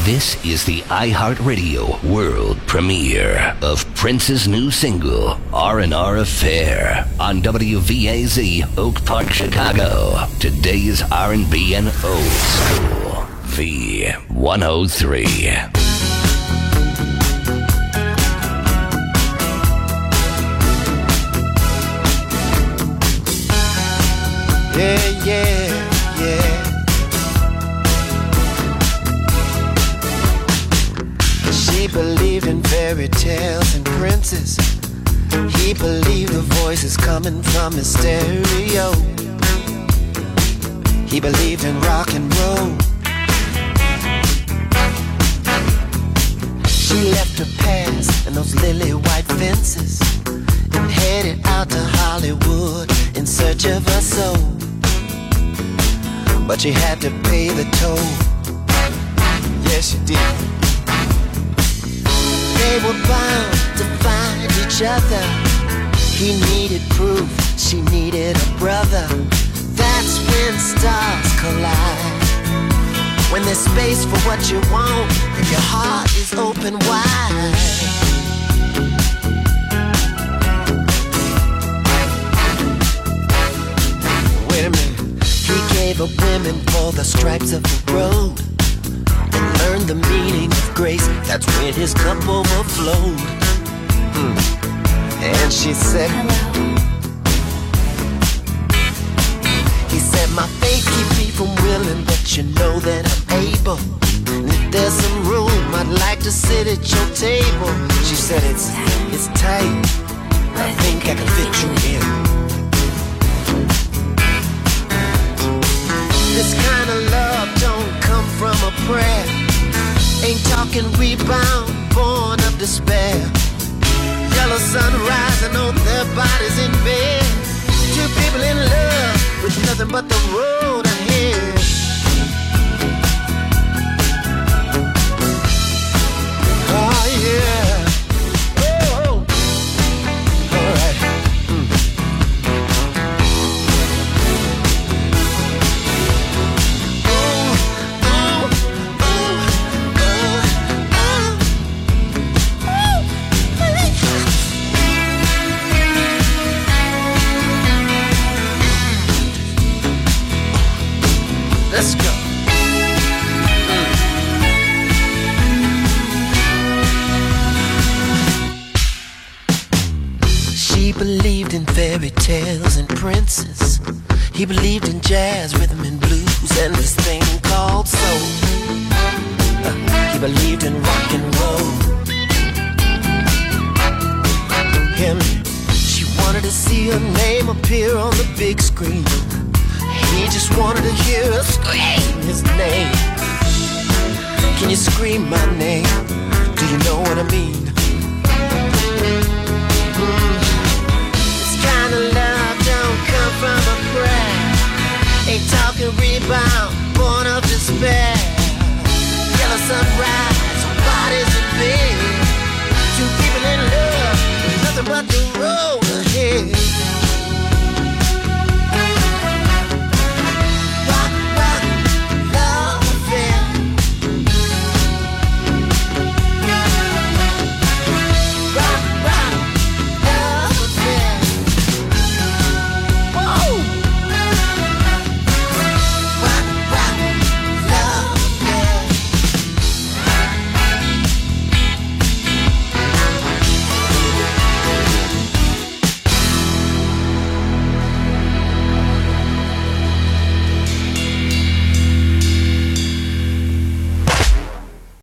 This is the iHeartRadio world premiere of Prince's new single, R&R Affair, on WVAZ Oak Park, Chicago. Today's R&B and old school, V103. Yeah, yeah, yeah. She believed in fairy tales and princes. He believed the voices coming from his stereo. He believed in rock and roll. She left her past and those lily white fences and headed out to Hollywood in search of her soul. But she had to pay the toll. Yes, she did. They were bound to find each other. He needed proof, she needed a brother. That's when stars collide. When there's space for what you want and your heart is open wide. Wait a minute. He gave up women for the stripes of the road and learned the meaning of grace. That's when his cup overflowed. And she said, hello. He said, my faith keeps me from willing, but you know that I'm able. And if there's some room, I'd like to sit at your table. She said, it's tight, but I think I can fit you in. This kind of love don't come from a prayer. Ain't talking rebound, born of despair. Yellow sun rising on their bodies in bed. Two people in love with nothing but the road ahead. Oh yeah. Oh. All right. Let's go. She believed in fairy tales and princes. He believed in jazz, rhythm and blues, and this thing called soul. He believed in rock and roll. Him, she wanted to see her name appear on the big screen. He just wanted to hear her scream his name. Can you scream my name? Do you know what I mean? This kind of love don't come from a prayer. Ain't talking rebound, born of despair. Yellow sunrise